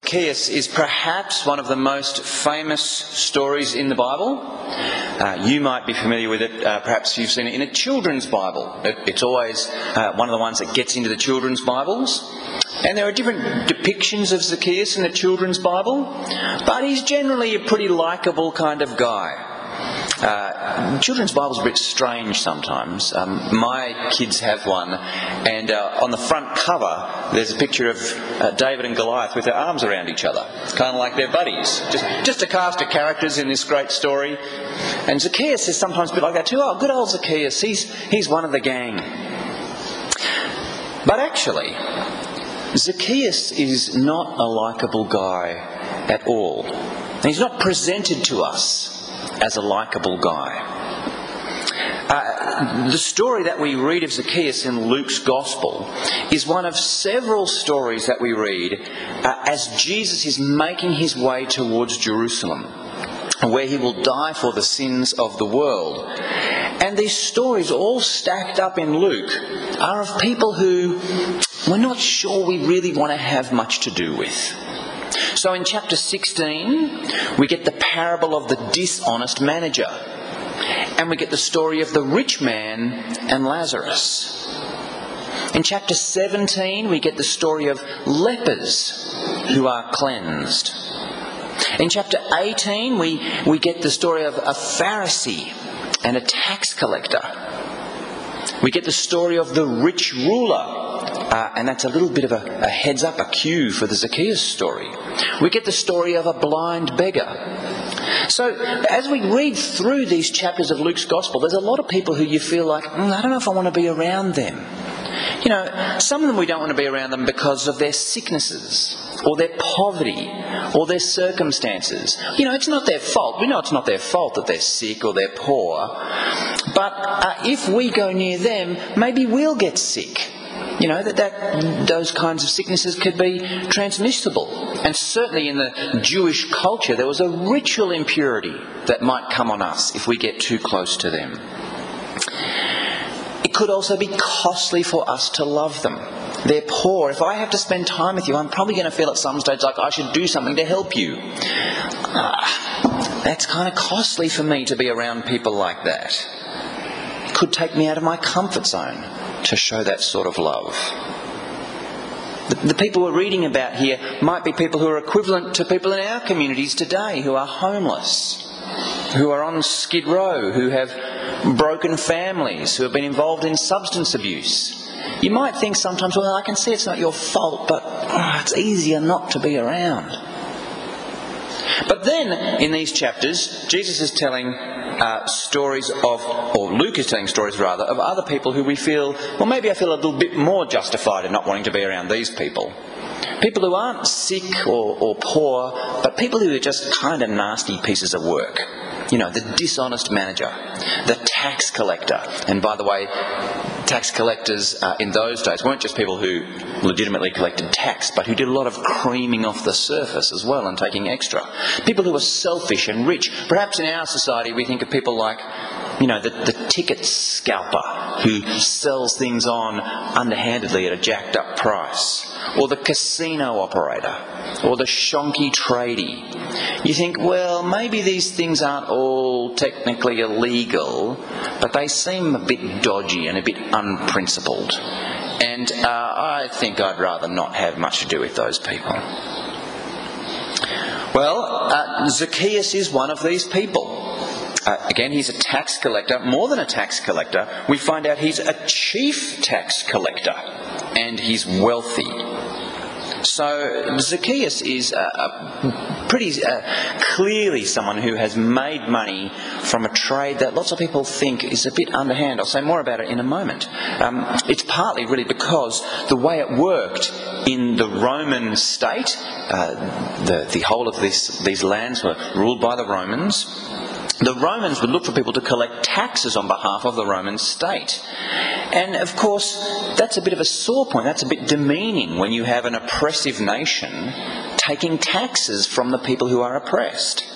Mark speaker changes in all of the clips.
Speaker 1: Zacchaeus is perhaps one of the most famous stories in the Bible. You might be familiar with it, perhaps you've seen it in a children's Bible. It's always one of the ones that gets into the children's Bibles. And there are different depictions of Zacchaeus in the children's Bible, but he's generally a pretty likeable kind of guy. Children's Bible's a bit strange sometimes. My kids have one, and on the front cover there's a picture of David and Goliath with their arms around each other. It's kind of like they're buddies. Just a cast of characters in this great story. And Zacchaeus is sometimes a bit like that too. Oh, good old Zacchaeus, he's one of the gang. But actually, Zacchaeus is not a likeable guy at all. And he's not presented to us as a likeable guy. The story that we read of Zacchaeus in Luke's Gospel is one of several stories that we read as Jesus is making his way towards Jerusalem, where he will die for the sins of the world. And these stories, all stacked up in Luke, are of people who we're not sure we really want to have much to do with. So in chapter 16, we get the parable of the dishonest manager. And we get the story of the rich man and Lazarus. In chapter 17, we get the story of lepers who are cleansed. In chapter 18, we get the story of a Pharisee and a tax collector. We get the story of the rich ruler. And that's a little bit of a heads up, a cue for the Zacchaeus story. We get the story of a blind beggar. So as we read through these chapters of Luke's Gospel, there's a lot of people who you feel like, I don't know if I want to be around them. You know, some of them we don't want to be around them because of their sicknesses, or their poverty, or their circumstances. You know, it's not their fault. We know it's not their fault that they're sick or they're poor. But if we go near them, maybe we'll get sick. You know, those kinds of sicknesses could be transmissible. And certainly in the Jewish culture, there was a ritual impurity that might come on us if we get too close to them. It could also be costly for us to love them. They're poor. If I have to spend time with you, I'm probably going to feel at some stage like I should do something to help you. That's kind of costly for me to be around people like that. It could take me out of my comfort zone to show that sort of love. The people we're reading about here might be people who are equivalent to people in our communities today who are homeless, who are on Skid Row, who have broken families, who have been involved in substance abuse. You might think sometimes, well, I can see it's not your fault, but it's easier not to be around. But then, in these chapters, Jesus is telling stories of, or Luke is telling stories rather, of other people who we feel, well, maybe I feel a little bit more justified in not wanting to be around these people. People who aren't sick or poor, but people who are just kind of nasty pieces of work. You know, the dishonest manager, the tax collector. And by the way, tax collectors in those days weren't just people who legitimately collected tax, but who did a lot of creaming off the surface as well and taking extra. People who were selfish and rich. Perhaps in our society we think of people like, you know, the ticket scalper who sells things on underhandedly at a jacked up price. Or the casino operator. Or the shonky tradie. You think, well, maybe these things aren't all technically illegal, but they seem a bit dodgy and a bit unprincipled. And I think I'd rather not have much to do with those people. Well, Zacchaeus is one of these people. Again, he's a tax collector. More than a tax collector, we find out he's a chief tax collector. And he's wealthy. So Zacchaeus is pretty clearly someone who has made money from a trade that lots of people think is a bit underhand. I'll say more about it in a moment. It's partly really because the way it worked in the Roman state, the whole of these lands were ruled by the Romans. The Romans would look for people to collect taxes on behalf of the Roman state. And of course, that's a bit of a sore point. That's a bit demeaning when you have an oppressive nation taking taxes from the people who are oppressed.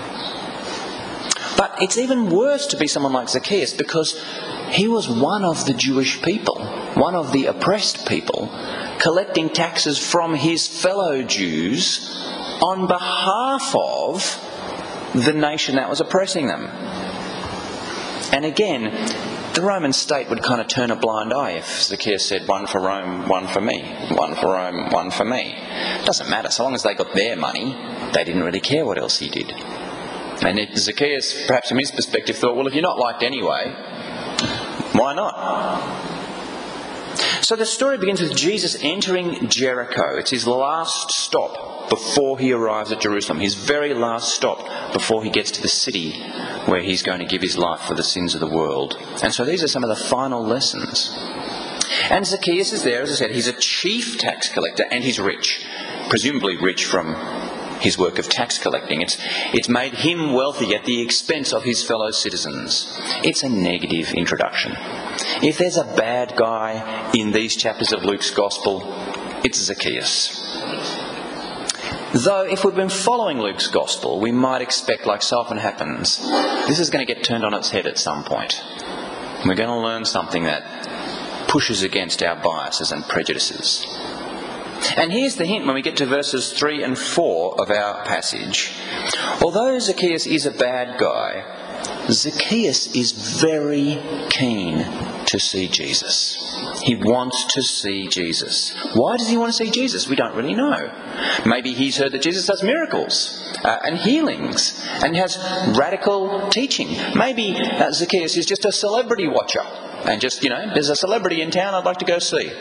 Speaker 1: But it's even worse to be someone like Zacchaeus because he was one of the Jewish people, one of the oppressed people, collecting taxes from his fellow Jews on behalf of the nation that was oppressing them. And again, the Roman state would kind of turn a blind eye if Zacchaeus said, one for Rome, one for me. One for Rome, one for me. It doesn't matter. So long as they got their money, they didn't really care what else he did. And Zacchaeus, perhaps from his perspective, thought, well, if you're not liked anyway, why not? So the story begins with Jesus entering Jericho. It's his last stop before he arrives at Jerusalem. His very last stop before he gets to the city where he's going to give his life for the sins of the world. And so these are some of the final lessons. And Zacchaeus is there, as I said. He's a chief tax collector and he's rich. Presumably rich from his work of tax collecting. It's made him wealthy at the expense of his fellow citizens. It's a negative introduction. If there's a bad guy in these chapters of Luke's Gospel, it's Zacchaeus. Though if we've been following Luke's Gospel, we might expect, like so often happens, this is going to get turned on its head at some point. We're going to learn something that pushes against our biases and prejudices. And here's the hint when we get to verses 3 and 4 of our passage. Although Zacchaeus is a bad guy, Zacchaeus is very keen to see Jesus. He wants to see Jesus. Why does he want to see Jesus? We don't really know. Maybe he's heard that Jesus does miracles and healings and has radical teaching. Maybe Zacchaeus is just a celebrity watcher and just, there's a celebrity in town I'd like to go see.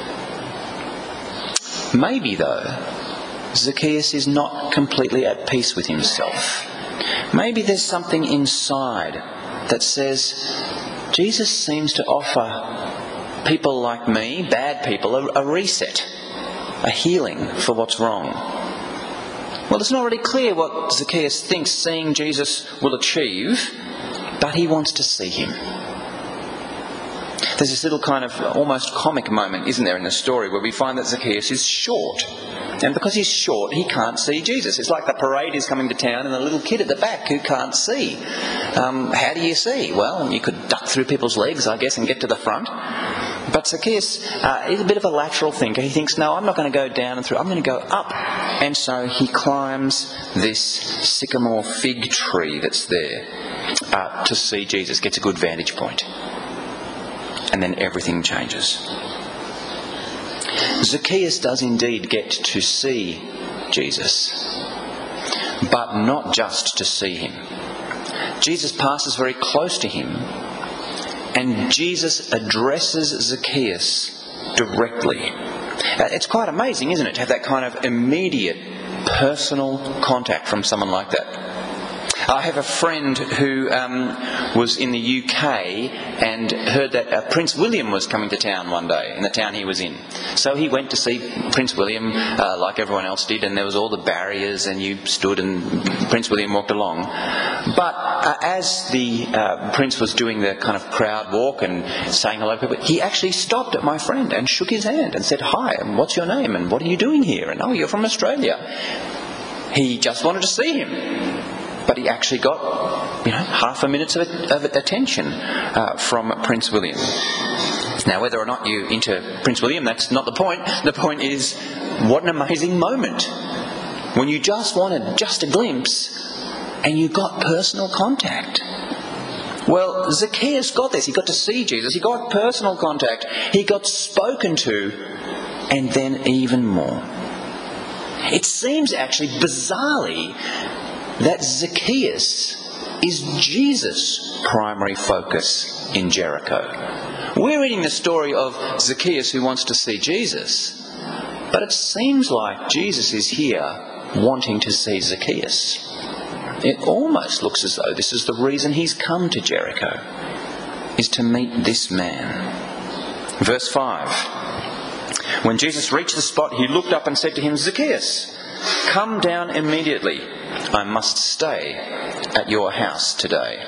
Speaker 1: Maybe, though, Zacchaeus is not completely at peace with himself. Maybe there's something inside that says, Jesus seems to offer people like me, bad people, a reset, a healing for what's wrong. Well, it's not really clear what Zacchaeus thinks seeing Jesus will achieve, but he wants to see him. There's this little kind of almost comic moment, isn't there, in the story where we find that Zacchaeus is short. And because he's short, he can't see Jesus. It's like the parade is coming to town and the little kid at the back who can't see. How do you see? Well, you could duck through people's legs, I guess, and get to the front. But Zacchaeus is a bit of a lateral thinker. He thinks, no, I'm not going to go down and through. I'm going to go up. And so he climbs this sycamore fig tree that's there to see Jesus. Gets a good vantage point. And then everything changes. Zacchaeus does indeed get to see Jesus, but not just to see him. Jesus passes very close to him, and Jesus addresses Zacchaeus directly. It's quite amazing, isn't it, to have that kind of immediate personal contact from someone like that. I have a friend who was in the UK and heard that Prince William was coming to town one day, in the town he was in. So he went to see Prince William like everyone else did, and there was all the barriers and you stood and Prince William walked along. But as the Prince was doing the kind of crowd walk and saying hello to people, he actually stopped at my friend and shook his hand and said, "Hi, and what's your name and what are you doing here? And oh, you're from Australia." He just wanted to see him. But he actually got, half a minute's of attention from Prince William. Now, whether or not you're into Prince William, that's not the point. The point is, what an amazing moment. When you just wanted just a glimpse and you got personal contact. Well, Zacchaeus got this. He got to see Jesus. He got personal contact. He got spoken to. And then even more. It seems actually bizarrely that Zacchaeus is Jesus' primary focus in Jericho. We're reading the story of Zacchaeus who wants to see Jesus, but it seems like Jesus is here wanting to see Zacchaeus. It almost looks as though this is the reason he's come to Jericho, is to meet this man. Verse 5. When Jesus reached the spot, he looked up and said to him, "Zacchaeus, come down immediately. I must stay at your house today."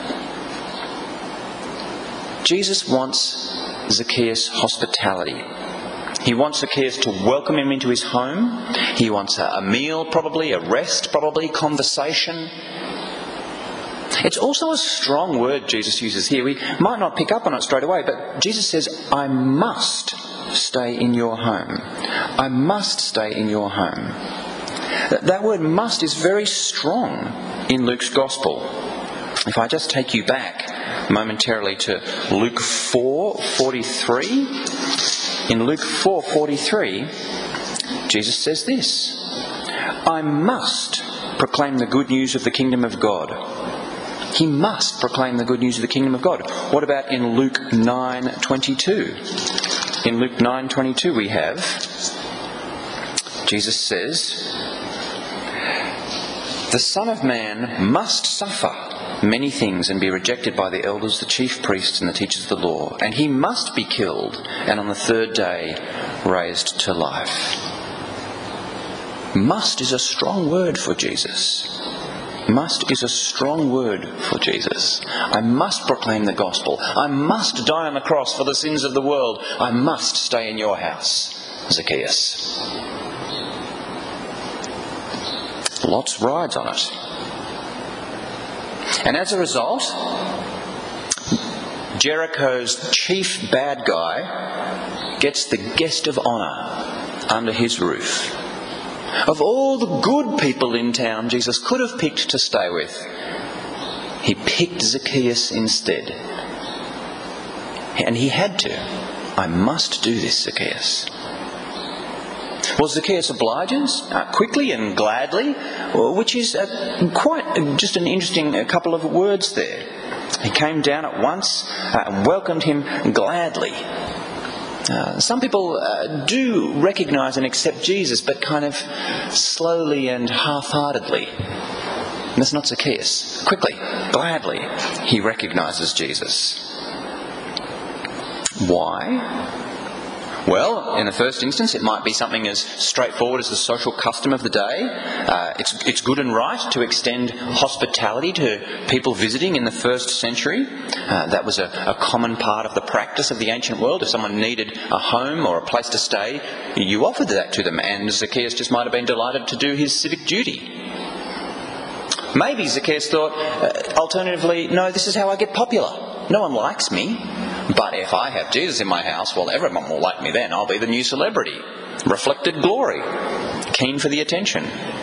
Speaker 1: Jesus wants Zacchaeus' hospitality. He wants Zacchaeus to welcome him into his home. He wants a meal probably, a rest probably, conversation. It's also a strong word Jesus uses here. We might not pick up on it straight away, but Jesus says, "I must stay in your home. I must stay in your home. That word must is very strong in Luke's Gospel. If I just take you back momentarily to Luke 4:43. In Luke 4:43, Jesus says this: I must proclaim the good news of the kingdom of God. He must proclaim the good news of the kingdom of God. What about in Luke 9:22? In Luke 9:22 we have, Jesus says, the Son of Man must suffer many things and be rejected by the elders, the chief priests and the teachers of the law, and he must be killed and on the third day raised to life. Must is a strong word for Jesus. Must is a strong word for Jesus. I must proclaim the gospel. I must die on the cross for the sins of the world. I must stay in your house, Zacchaeus. Lot rides on it. And as a result, Jericho's chief bad guy gets the guest of honour under his roof. Of all the good people in town Jesus could have picked to stay with, he picked Zacchaeus instead. And he had to. I must do this, Zacchaeus. Well, Zacchaeus obliges quickly and gladly, which is quite just an interesting couple of words there. He came down at once and welcomed him gladly. Some people do recognise and accept Jesus, but kind of slowly and half-heartedly. And that's not Zacchaeus. Quickly, gladly, he recognises Jesus. Why? Well, in the first instance, it might be something as straightforward as the social custom of the day. It's good and right to extend hospitality to people visiting in the first century. That was a common part of the practice of the ancient world. If someone needed a home or a place to stay, you offered that to them, and Zacchaeus just might have been delighted to do his civic duty. Maybe Zacchaeus thought, alternatively, no, this is how I get popular. No one likes me. But if I have Jesus in my house, well, everyone will like me then. I'll be the new celebrity. Reflected glory. Keen for the attention.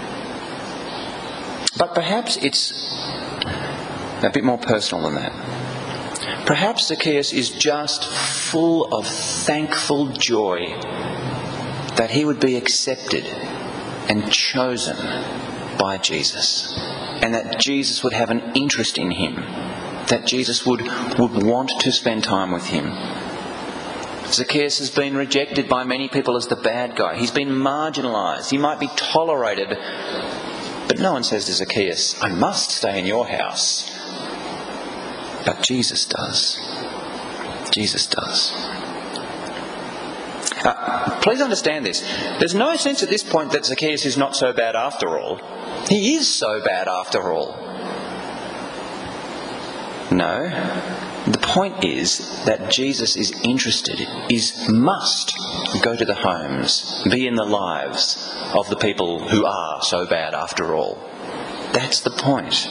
Speaker 1: But perhaps it's a bit more personal than that. Perhaps Zacchaeus is just full of thankful joy that he would be accepted and chosen by Jesus. And that Jesus would have an interest in him. That Jesus would want to spend time with him. Zacchaeus has been rejected by many people as the bad guy. He's been marginalised. He might be tolerated. But no one says to Zacchaeus, I must stay in your house. But Jesus does. Jesus does. Please understand this. There's no sense at this point that Zacchaeus is not so bad after all. He is so bad after all. No, the point is that Jesus is interested, must go to the homes, be in the lives of the people who are so bad after all. That's the point.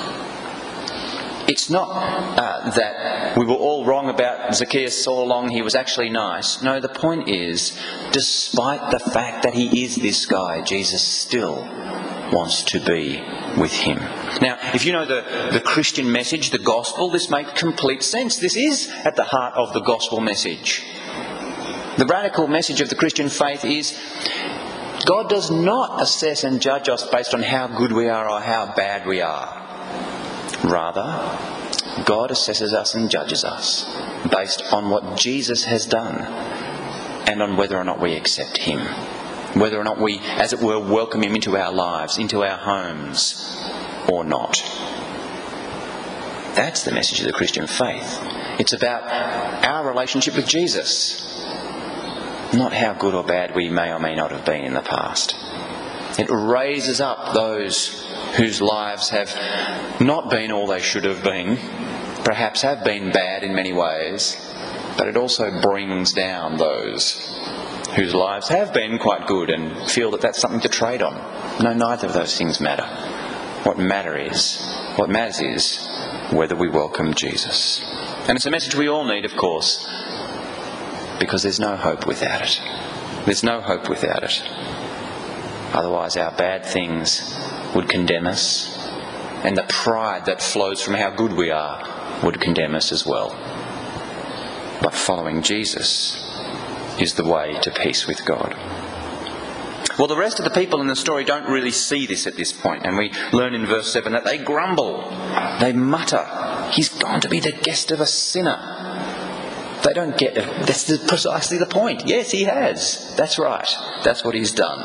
Speaker 1: It's not that we were all wrong about Zacchaeus all along, he was actually nice. No, the point is, despite the fact that he is this guy, Jesus still wants to be with him. Now, if you know the Christian message, the gospel, this makes complete sense. This is at the heart of the gospel message. The radical message of the Christian faith is God does not assess and judge us based on how good we are or how bad we are. Rather, God assesses us and judges us based on what Jesus has done and on whether or not we accept him. Whether or not we, as it were, welcome him into our lives, into our homes, or not. That's the message of the Christian faith. It's about our relationship with Jesus, not how good or bad we may or may not have been in the past. It raises up those whose lives have not been all they should have been, perhaps have been bad in many ways, but it also brings down those whose lives have been quite good and feel that that's something to trade on. No, neither of those things matter. What matters is whether we welcome Jesus. And it's a message we all need, of course. because there's no hope without it. There's no hope without it. Otherwise our bad things would condemn us, and the pride that flows from how good we are would condemn us as well. But following Jesus is the way to peace with God. Well, the rest of the people in the story don't really see this at this point, and we learn in verse 7 that they grumble, they mutter, he's gone to be the guest of a sinner. They don't get it. That's precisely the point. Yes, he has. That's right. That's what he's done.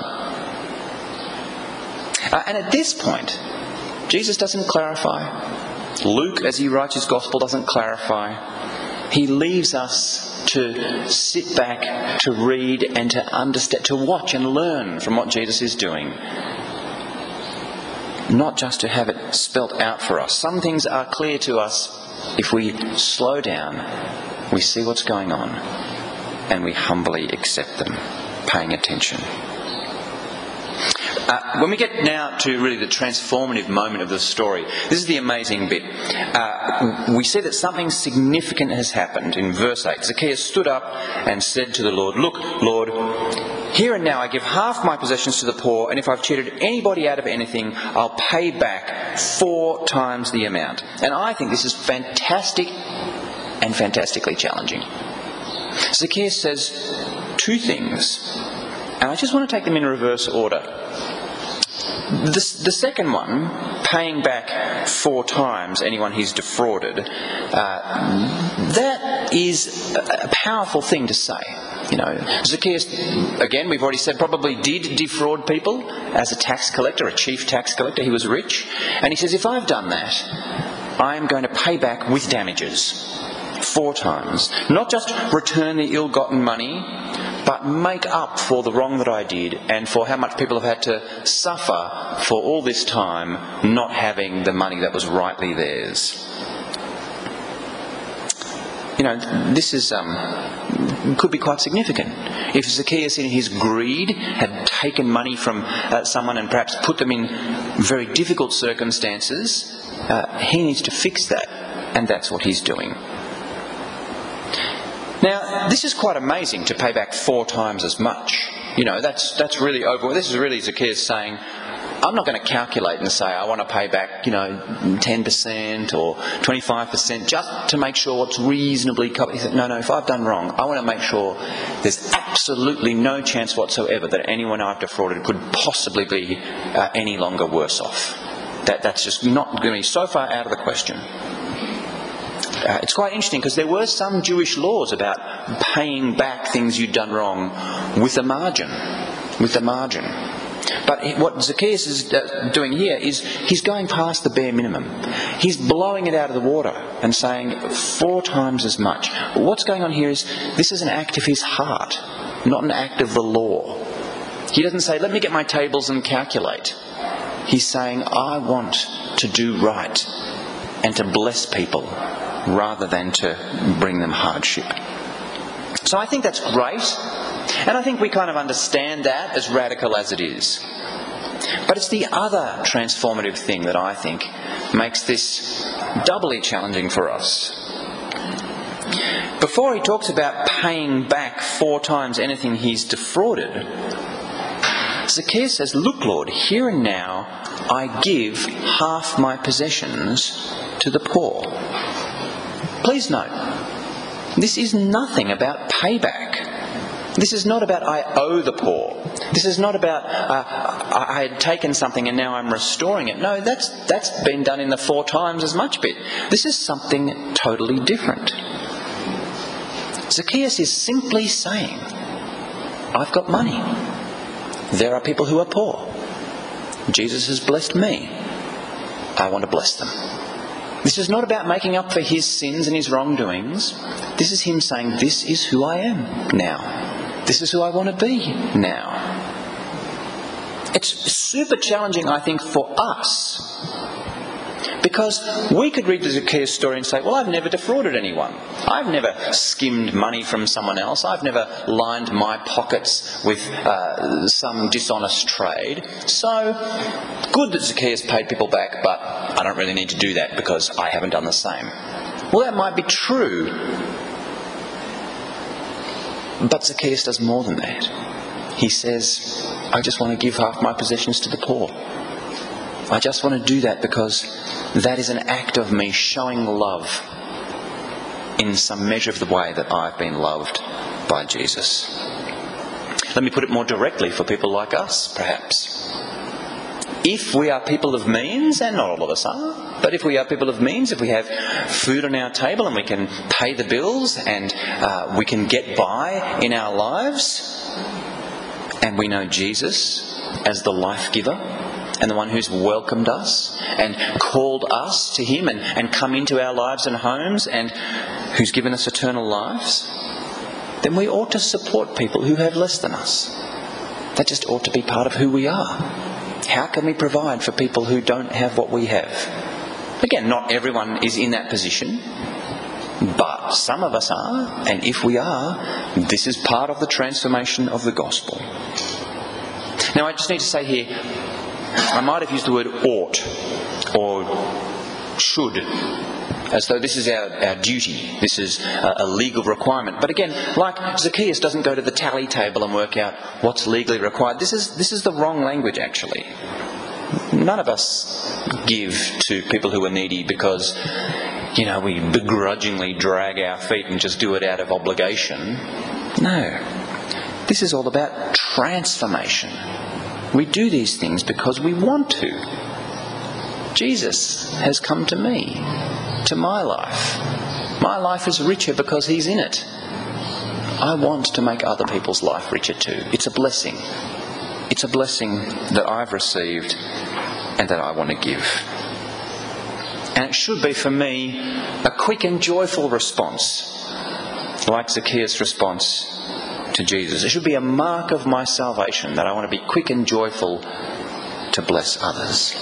Speaker 1: And at this point, Jesus doesn't clarify. Luke, as he writes his gospel, doesn't clarify. He leaves us to sit back, to read and to understand, to watch and learn from what Jesus is doing. Not just to have it spelt out for us. Some things are clear to us if we slow down, we see what's going on, and we humbly accept them, paying attention. When we get now to really the transformative moment of the story, this is the amazing bit. We see that something significant has happened in verse 8. Zacchaeus stood up and said to the Lord, "Look, Lord, here and now I give half my possessions to the poor, and if I've cheated anybody out of anything, I'll pay back 4 times the amount." And I think this is fantastic and fantastically challenging. Zacchaeus says 2 things, and I just want to take them in reverse order. The second one, paying back 4 times anyone he's defrauded, that is a powerful thing to say. You know, Zacchaeus, again, we've already said, probably did defraud people as a tax collector, a chief tax collector. He was rich. And he says, if I've done that, I'm going to pay back with damages 4 times. Not just return the ill-gotten money, but make up for the wrong that I did and for how much people have had to suffer for all this time not having the money that was rightly theirs. You know, this is could be quite significant. If Zacchaeus in his greed had taken money from someone and perhaps put them in very difficult circumstances, he needs to fix that, and that's what he's doing. Now, this is quite amazing, to pay back 4 times as much. You know, that's really over. This is really Zacchaeus saying, I'm not going to calculate and say I want to pay back, 10% or 25% just to make sure what's reasonably covered. He said, no, if I've done wrong, I want to make sure there's absolutely no chance whatsoever that anyone I've defrauded could possibly be any longer worse off. That's just not going to be so far out of the question. It's quite interesting because there were some Jewish laws about paying back things you'd done wrong with a margin. But what Zacchaeus is doing here is he's going past the bare minimum. He's blowing it out of the water and saying 4 times as much. What's going on here is this is an act of his heart, not an act of the law. He doesn't say, let me get my tables and calculate. He's saying, I want to do right and to bless people rather than to bring them hardship. So I think that's great. And I think we kind of understand that, as radical as it is. But it's the other transformative thing that I think makes this doubly challenging for us. Before he talks about paying back 4 times anything he's defrauded, Zacchaeus says, look, Lord, here and now I give half my possessions to the poor. Please note, this is nothing about payback. This is not about I owe the poor. This is not about I had taken something and now I'm restoring it. No, that's been done in the 4 times as much bit. This is something totally different. Zacchaeus is simply saying, I've got money. There are people who are poor. Jesus has blessed me. I want to bless them. This is not about making up for his sins and his wrongdoings. This is him saying, this is who I am now. This is who I want to be now. It's super challenging, I think, for us. Because we could read the Zacchaeus story and say, well, I've never defrauded anyone. I've never skimmed money from someone else. I've never lined my pockets with some dishonest trade. So, good that Zacchaeus paid people back, but I don't really need to do that because I haven't done the same. Well, that might be true. But Zacchaeus does more than that. He says, I just want to give half my possessions to the poor. I just want to do that because that is an act of me showing love in some measure of the way that I've been loved by Jesus. Let me put it more directly for people like us, perhaps. If we are people of means, and not all of us are, but if we are people of means, if we have food on our table and we can pay the bills and we can get by in our lives, and we know Jesus as the life giver and the one who's welcomed us and called us to him and come into our lives and homes and who's given us eternal lives, then we ought to support people who have less than us. That just ought to be part of who we are. How can we provide for people who don't have what we have? Again, not everyone is in that position, but some of us are, and if we are, this is part of the transformation of the gospel. Now, I just need to say here, I might have used the word ought or should, as though this is our duty, this is a legal requirement. But again, like Zacchaeus doesn't go to the tally table and work out what's legally required. This is the wrong language, actually. None of us give to people who are needy because, we begrudgingly drag our feet and just do it out of obligation. No. This is all about transformation. We do these things because we want to. Jesus has come to me, to my life. My life is richer because he's in it. I want to make other people's life richer too. It's a blessing. It's a blessing that I've received and that I want to give. And it should be for me a quick and joyful response, like Zacchaeus' response to Jesus. It should be a mark of my salvation that I want to be quick and joyful to bless others.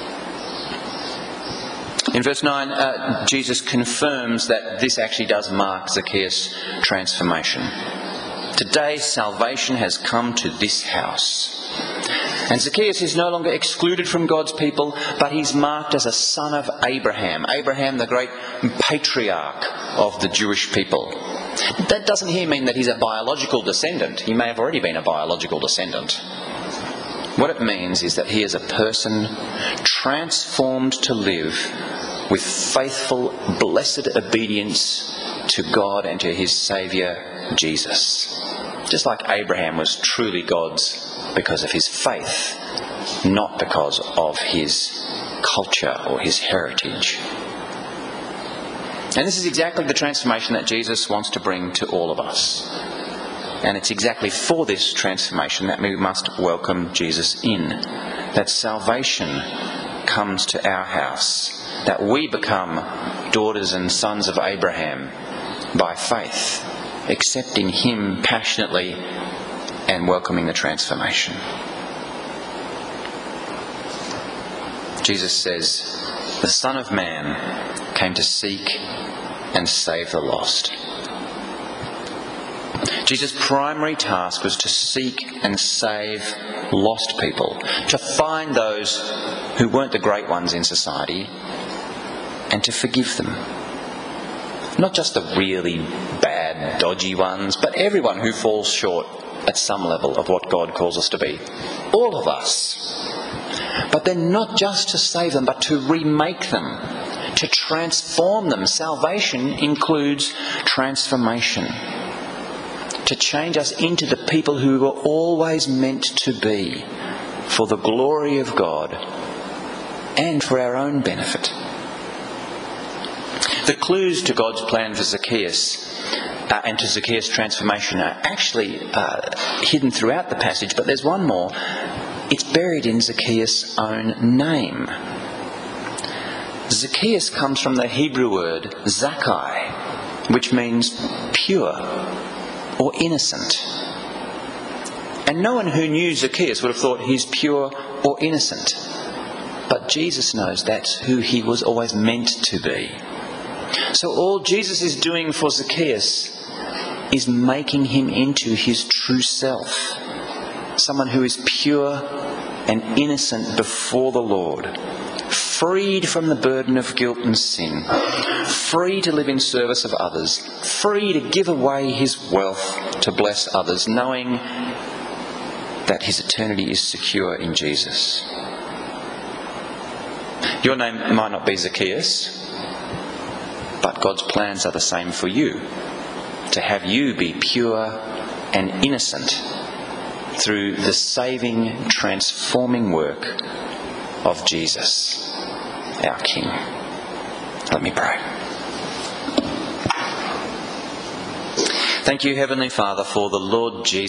Speaker 1: In verse 9, Jesus confirms that this actually does mark Zacchaeus' transformation. Today, salvation has come to this house. And Zacchaeus is no longer excluded from God's people, but he's marked as a son of Abraham. Abraham, the great patriarch of the Jewish people. That doesn't here mean that he's a biological descendant. He may have already been a biological descendant. What it means is that he is a person transformed to live with faithful, blessed obedience to God and to his Saviour, Jesus. Just like Abraham was truly God's because of his faith, not because of his culture or his heritage. And this is exactly the transformation that Jesus wants to bring to all of us. And it's exactly for this transformation that we must welcome Jesus in. That salvation comes to our house. That we become daughters and sons of Abraham by faith, accepting him passionately and welcoming the transformation. Jesus says, the Son of Man came to seek and save the lost. Jesus' primary task was to seek and save lost people, to find those who weren't the great ones in society and to forgive them. Not just the really bad, dodgy ones, but everyone who falls short at some level of what God calls us to be. All of us. But then not just to save them, but to remake them, to transform them. Salvation includes transformation. To change us into the people who were always meant to be, for the glory of God and for our own benefit. The clues to God's plan for Zacchaeus and to Zacchaeus' transformation are actually hidden throughout the passage, but there's one more. It's buried in Zacchaeus' own name. Zacchaeus comes from the Hebrew word Zakkai, which means pure or innocent. And no one who knew Zacchaeus would have thought he's pure or innocent. But Jesus knows that's who he was always meant to be. So all Jesus is doing for Zacchaeus is making him into his true self. Someone who is pure and innocent before the Lord, freed from the burden of guilt and sin, free to live in service of others, free to give away his wealth to bless others, knowing that his eternity is secure in Jesus. Your name might not be Zacchaeus, but God's plans are the same for you, to have you be pure and innocent through the saving, transforming work of Jesus, our King. Let me pray. Thank you, Heavenly Father, for the Lord Jesus.